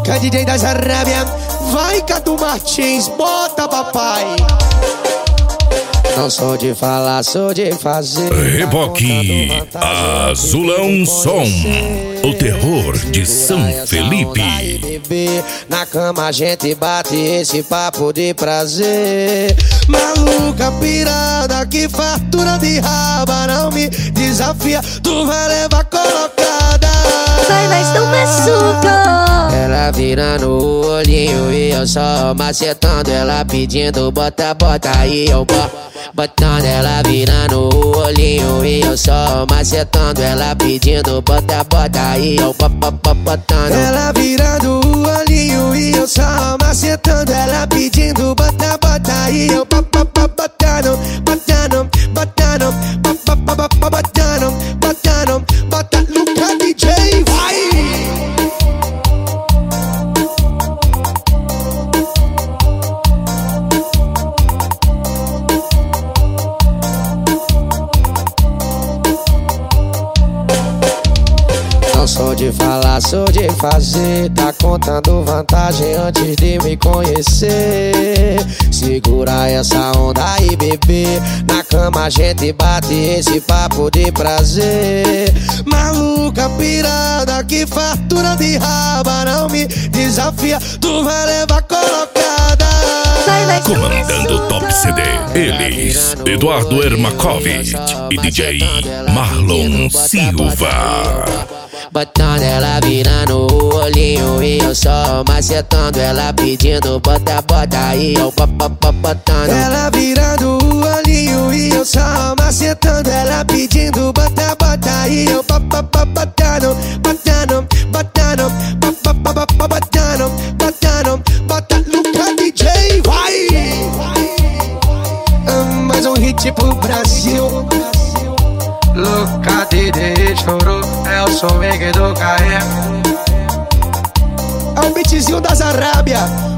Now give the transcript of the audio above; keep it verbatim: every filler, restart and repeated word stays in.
Luca, D J das Arábia. Vai, Cadu Martins, bota papai. Não sou de falar, sou de fazer. Reboque Azulão Som, o terror de São Felipe. Na cama a gente bate esse papo de prazer. Maluca pirada, que fartura de raba. Não me desafia, tu vai levar colocada. Vai, vai, estou maçudo. Ela virando o olhinho e eu só macetando. Ela pedindo bota, bota aí eu boto. Botando, ela virando o olhinho e eu só macetando. Ela pedindo bota, bota aí eu botando. Ela virando o olhinho e eu só macetando. Ela pedindo bota, bota aí eu botando, botando, botando, botando, botando, botando, bota Luca D J, vai! Não sou de falar, sou de fazer. Tá contando vantagem antes de me conhecer. Segura essa onda aí, bebê. Na cama a gente bate esse papo de prazer. Maluca pirada, que fartura de raba. Não me desafia, tu vai levar colocada. Comandando o Top C D, eles, Eduardo Ermakovic e D J Marlon Silva. Botando, ela virando o olhinho e eu só macetando. Ela pedindo bota, bota aí eu botando. Ela virando o olhinho e eu só macetando. Ela pedindo bota, bota aí eu botando, botando, botando, botando, botando, bota Luca D J, vai! Mais um hit pro Brasil. Luca D J chorou, é o som do carrego. É o beatzinho das Arábia.